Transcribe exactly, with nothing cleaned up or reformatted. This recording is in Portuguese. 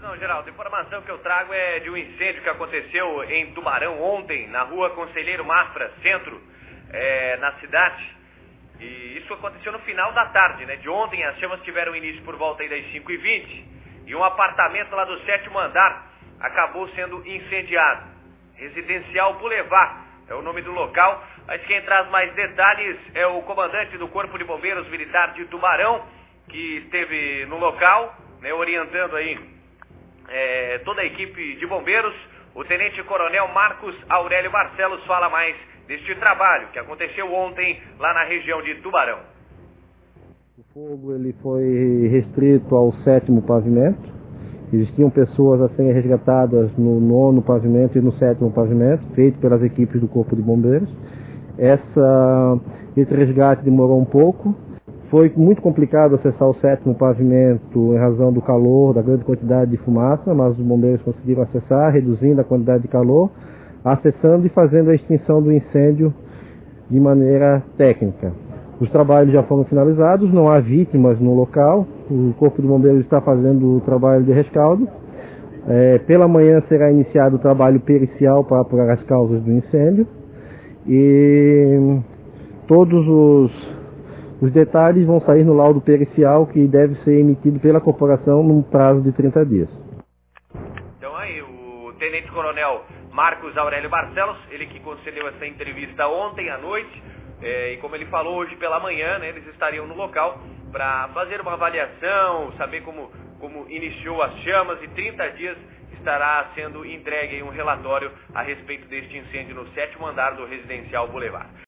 Não, Geraldo, a informação que eu trago é de um incêndio que aconteceu em Tubarão ontem, na rua Conselheiro Mafra, centro, é, na cidade. E isso aconteceu no final da tarde, né? De ontem, as chamas tiveram início por volta aí das cinco e vinte. E um apartamento lá do sétimo andar acabou sendo incendiado. Residencial Boulevard é o nome do local. Mas quem traz mais detalhes é o comandante do Corpo de Bombeiros Militar de Tubarão, que esteve no local, né, orientando aí é, toda a equipe de bombeiros. O tenente-coronel Marcos Aurélio Barcelos fala mais deste trabalho que aconteceu ontem lá na região de Tubarão. O fogo ele foi restrito ao sétimo pavimento. Existiam pessoas a serem resgatadas no nono pavimento e no sétimo pavimento, feito pelas equipes do Corpo de Bombeiros. Essa, esse resgate demorou um pouco. Foi muito complicado acessar o sétimo pavimento em razão do calor, da grande quantidade de fumaça, mas os bombeiros conseguiram acessar, reduzindo a quantidade de calor, acessando e fazendo a extinção do incêndio de maneira técnica. Os trabalhos já foram finalizados, não há vítimas no local, o Corpo de Bombeiros está fazendo o trabalho de rescaldo. É, pela manhã será iniciado o trabalho pericial para apurar as causas do incêndio e todos os, os detalhes vão sair no laudo pericial que deve ser emitido pela corporação num prazo de trinta dias. Então aí, o tenente-coronel Marcos Aurélio Barcelos, ele que concedeu essa entrevista ontem à noite, é, e como ele falou hoje pela manhã, né, eles estariam no local para fazer uma avaliação, saber como, como iniciou as chamas, e trinta dias estará sendo entregue aí um relatório a respeito deste incêndio no sétimo andar do Residencial Boulevard.